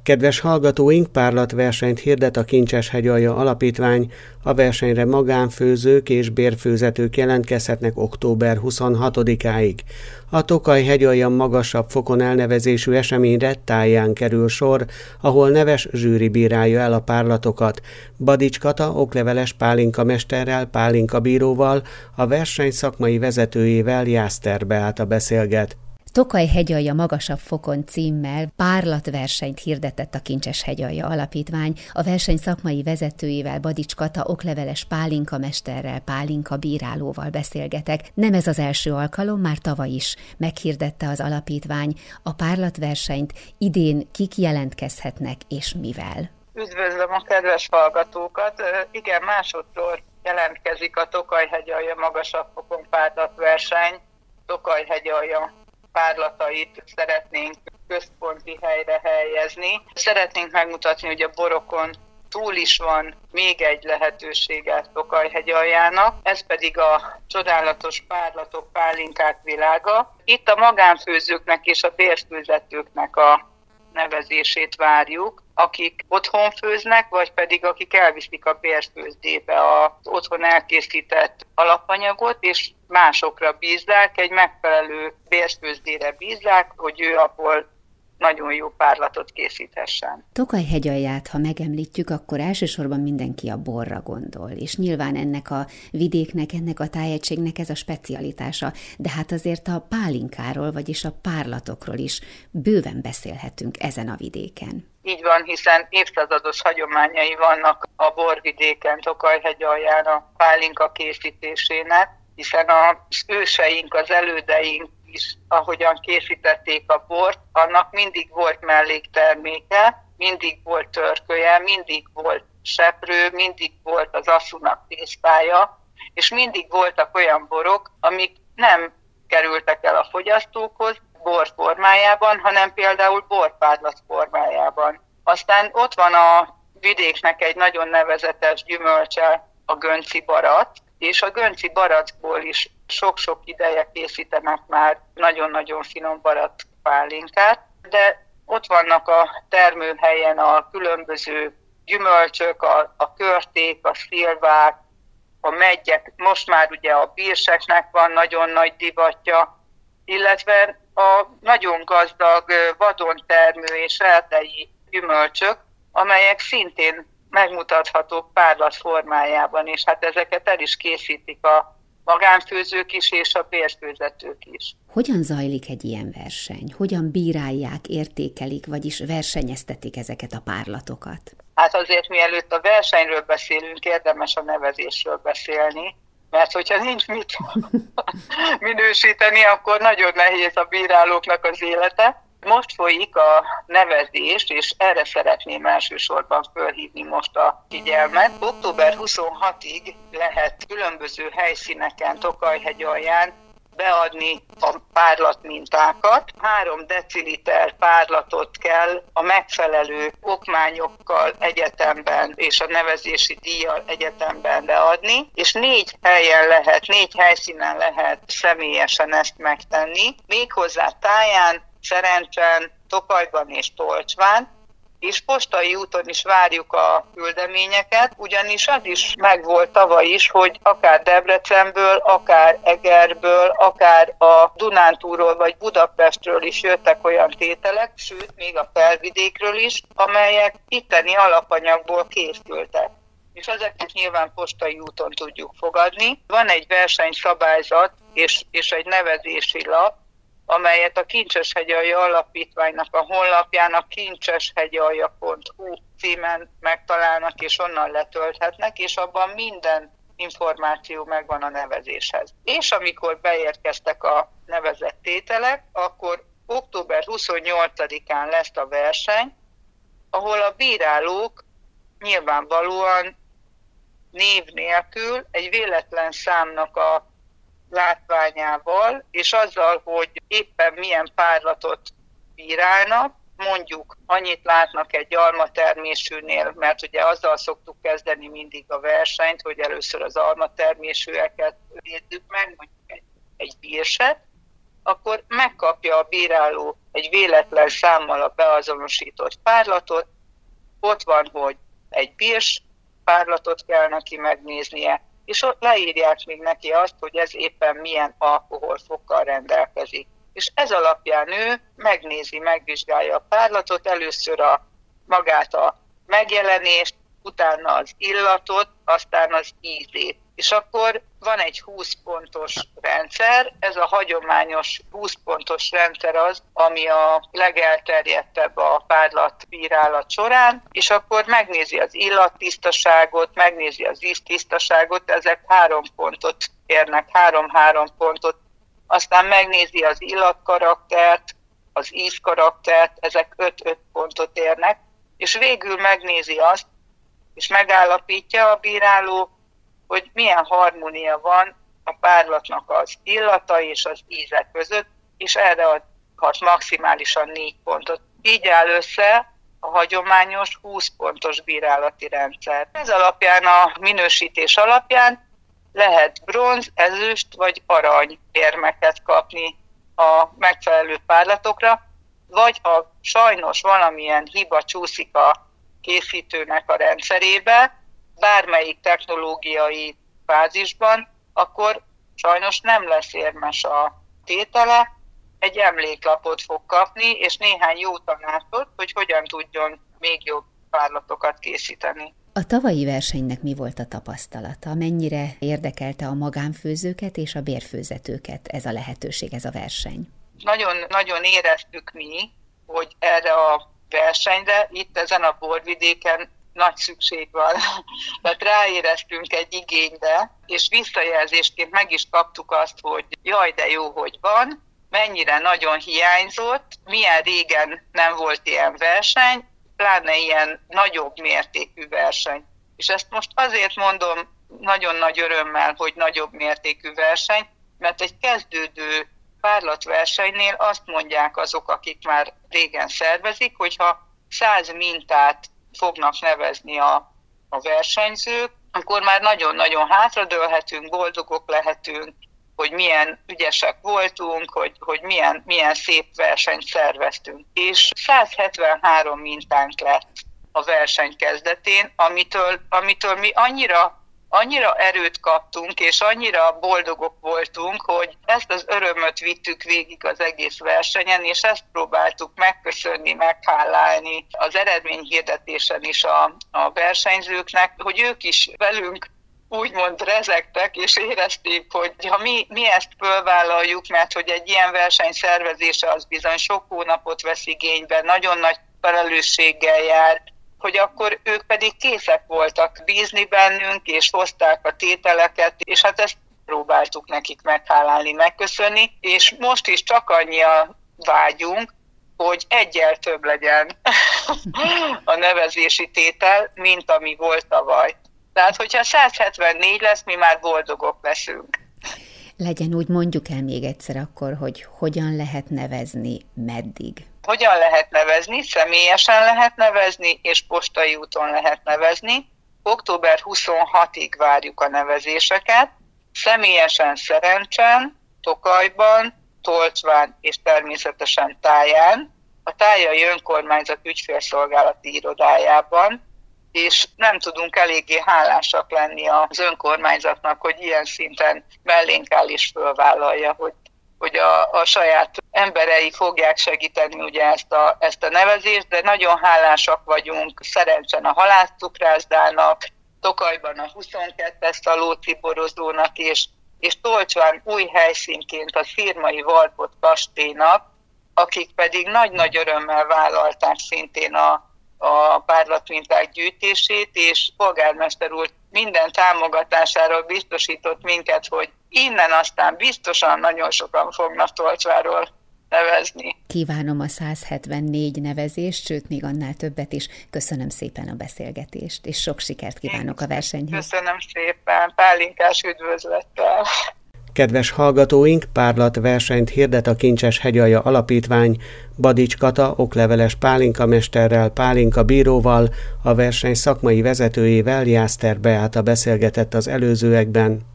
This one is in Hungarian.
Kedves hallgatóink, párlatversenyt hirdet a Kincseshegyalja Alapítvány. A versenyre magánfőzők és bérfőzetők jelentkezhetnek október 26-áig. A Tokaj-hegyalja magasabb fokon elnevezésű eseményre Táján kerül sor, ahol neves zsűri bírálja el a párlatokat. Badics Kata okleveles pálinkamesterrel, pálinkabíróval, a verseny szakmai vezetőjével, Jászter Beáta beszélget. Tokaj-hegyalja magasabb fokon címmel párlatversenyt hirdetett a Kincseshegyalja Alapítvány. A verseny szakmai vezetőjével, Badics Kata okleveles pálinkamesterrel, pálinkabírálóval beszélgetek. Nem ez az első alkalom, már tavaly is meghirdette az alapítvány a párlatversenyt. Idén kik jelentkezhetnek és mivel? Üdvözlöm a kedves hallgatókat! Igen, másodszor jelentkezik a Tokaj-hegyalja magasabb fokon párlatverseny. Tokaj-hegyalja párlatait szeretnénk központi helyre helyezni. Szeretnénk megmutatni, hogy a borokon túl is van még egy lehetősége Tokaj-hegyaljának, ez pedig a csodálatos párlatok, pálinkák világa. Itt a magánfőzőknek és a bérfőzetőknek a nevezését várjuk, akik otthon főznek, vagy pedig akik elviszik a bérfőzdébe az otthon elkészített alapanyagot, és másokra bízzák, egy megfelelő bérfőzdére bízzák, hogy ő abból nagyon jó párlatot készíthessen. Tokaj-hegyalját, ha megemlítjük, akkor elsősorban mindenki a borra gondol, és nyilván ennek a vidéknek, ennek a tájegységnek ez a specialitása, de hát azért a pálinkáról, vagyis a párlatokról is bőven beszélhetünk ezen a vidéken. Így van, hiszen évszázados hagyományai vannak a borvidéken, Tokaj-hegyalján a pálinka készítésének, hiszen az őseink, az elődeink is, ahogyan készítették a bort, annak mindig volt mellékterméke, mindig volt törköje, mindig volt seprő, mindig volt az asszunak tésztája, és mindig voltak olyan borok, amik nem kerültek el a fogyasztókhoz bor formájában, hanem például borpárlat formájában. Aztán ott van a vidéknek egy nagyon nevezetes gyümölcse, a gönci barack, és a gönci barackból is sok-sok ideje készítenek már nagyon-nagyon finom barack pálinkát, de ott vannak a termőhelyen a különböző gyümölcsök, a körték, a szilvák, a meggyek, most már ugye a bírseknek van nagyon nagy divatja, illetve a nagyon gazdag vadon termő és erdei gyümölcsök, amelyek szintén megmutathatók párlat formájában, és hát ezeket el is készítik a magánfőzők is, és a bérfőzetők is. Hogyan zajlik egy ilyen verseny? Hogyan bírálják, értékelik, vagyis versenyeztetik ezeket a párlatokat? Hát azért mielőtt a versenyről beszélünk, érdemes a nevezésről beszélni, mert hogyha nincs mit minősíteni, akkor nagyon nehéz a bírálóknak az élete. Most folyik a nevezés, és erre szeretném elsősorban fölhívni most a figyelmet. Október 26-ig lehet különböző helyszíneken, Tokaj-hegyalján beadni a párlatmintákat. 3 deciliter párlatot kell a megfelelő okmányokkal egyetemben és a nevezési díjjal egyetemben beadni, és 4 helyszínen lehet személyesen ezt megtenni, méghozzá Táján, Szerencsen, Tokajban és Tolcsván, és postai úton is várjuk a küldeményeket, ugyanis az is megvolt tavaly is, hogy akár Debrecenből, akár Egerből, akár a Dunántúlról vagy Budapestről is jöttek olyan tételek, sőt, még a felvidékről is, amelyek itteni alapanyagból készültek. És ezeket nyilván postai úton tudjuk fogadni. Van egy versenyszabályzat és egy nevezési lap, amelyet a Kincseshegyalja Alapítványnak a honlapján a kincseshegyalja.hu címen megtalálnak, és onnan letölthetnek, és abban minden információ megvan a nevezéshez. És amikor beérkeztek a nevezett tételek, akkor október 28-án lesz a verseny, ahol a bírálók nyilvánvalóan név nélkül egy véletlen számnak a látványával, és azzal, hogy éppen milyen párlatot bírálnak, mondjuk annyit látnak egy almatermésűnél, mert ugye azzal szoktuk kezdeni mindig a versenyt, hogy először az almatermésűeket védjük meg, mondjuk egy bírset, akkor megkapja a bíráló egy véletlen számmal a beazonosított párlatot, ott van, hogy egy pirs párlatot kell neki megnéznie, és ott leírják még neki azt, hogy ez éppen milyen alkoholfokkal rendelkezik. És ez alapján ő megnézi, megvizsgálja a párlatot, először magát a megjelenést, utána az illatot, aztán az ízét. És akkor van egy 20 pontos rendszer, ez a hagyományos 20 pontos rendszer az, ami a legelterjedtebb a párlatbírálat során, és akkor megnézi az illattisztaságot, megnézi az íztisztaságot, ezek 3 pontot érnek, 3-3 pontot, aztán megnézi az illatkaraktert, az ízkaraktert, ezek 5-5 pontot érnek, és végül megnézi azt, és megállapítja a bíráló, hogy milyen harmónia van a párlatnak az illata és az íze között, és erre adhat maximálisan 4 pontot. Így áll össze a hagyományos 20 pontos bírálati rendszer. Ez alapján, a minősítés alapján lehet bronz, ezüst vagy arany érmeket kapni a megfelelő párlatokra, vagy ha sajnos valamilyen hiba csúszik a készítőnek a rendszerébe, bármelyik technológiai fázisban, akkor sajnos nem lesz érmes a tétele, egy emléklapot fog kapni, és néhány jó tanácsot, hogy hogyan tudjon még jobb párlatokat készíteni. A tavalyi versenynek mi volt a tapasztalata? Mennyire érdekelte a magánfőzőket és a bérfőzetőket ez a lehetőség, ez a verseny? Nagyon éreztük mi, hogy erre a versenyre itt ezen a borvidéken nagy szükség van. Tehát ráéreztünk egy igényre, és visszajelzésként meg is kaptuk azt, hogy jaj, de jó, hogy van, mennyire nagyon hiányzott, milyen régen nem volt ilyen verseny, pláne ilyen nagyobb mértékű verseny. És ezt most azért mondom nagyon nagy örömmel, hogy nagyobb mértékű verseny, mert egy kezdődő párlatversenynél azt mondják azok, akik már régen szervezik, hogyha 100 mintát fognak nevezni a versenyzők, akkor már nagyon-nagyon hátradőlhetünk, boldogok lehetünk, hogy milyen ügyesek voltunk, hogy milyen szép versenyt szerveztünk. És 173 mintánk lett a verseny kezdetén, amitől mi annyira erőt kaptunk, és annyira boldogok voltunk, hogy ezt az örömöt vittük végig az egész versenyen, és ezt próbáltuk megköszönni, meghálálni az eredményhirdetésen is a versenyzőknek, hogy ők is velünk úgymond rezegtek, és érezték, hogy ha mi ezt fölvállaljuk, mert hogy egy ilyen verseny szervezése az bizony sok hónapot vesz igénybe, nagyon nagy felelősséggel jár, hogy akkor ők pedig készek voltak bízni bennünk, és hozták a tételeket, és hát ezt próbáltuk nekik meghálálni, megköszönni, és most is csak annyi a vágyunk, hogy egyel több legyen a nevezési tétel, mint ami volt tavaly. Tehát, hogyha 174 lesz, mi már boldogok leszünk. Legyen úgy, mondjuk el még egyszer akkor, hogy hogyan lehet nevezni, meddig? Hogyan lehet nevezni? Személyesen lehet nevezni, és postai úton lehet nevezni. Október 26-ig várjuk a nevezéseket. Személyesen Szerencsen, Tokajban, Tolcsván és természetesen Táján, a Tájai Önkormányzat ügyfélszolgálati irodájában, és nem tudunk eléggé hálásak lenni az önkormányzatnak, hogy ilyen szinten mellénk áll és fölvállalja, hogy a saját emberei fogják segíteni ugye ezt a nevezést, de nagyon hálásak vagyunk Szerencsen a halászcukrászdának, Tokajban a 22-es szalóciborozónak, és Tolcsván új helyszínként a Szirmai Varpot kastélynak, akik pedig nagy-nagy örömmel vállalták szintén a párlatminták gyűjtését, és polgármester úr minden támogatásáról biztosított minket, hogy innen aztán biztosan nagyon sokan fognak Tolcsváról nevezni. Kívánom a 174 nevezést, sőt, még annál többet is. Köszönöm szépen a beszélgetést, és sok sikert kívánok a versenyhez. Köszönöm szépen, pálinkás üdvözlettel. Kedves hallgatóink, párlatversenyt hirdet a Kincses-hegyalja Alapítvány Badics Kata okleveles pálinkamesterrel, pálinkabíróval, a verseny szakmai vezetőjével, Jászter Beáta beszélgetett az előzőekben.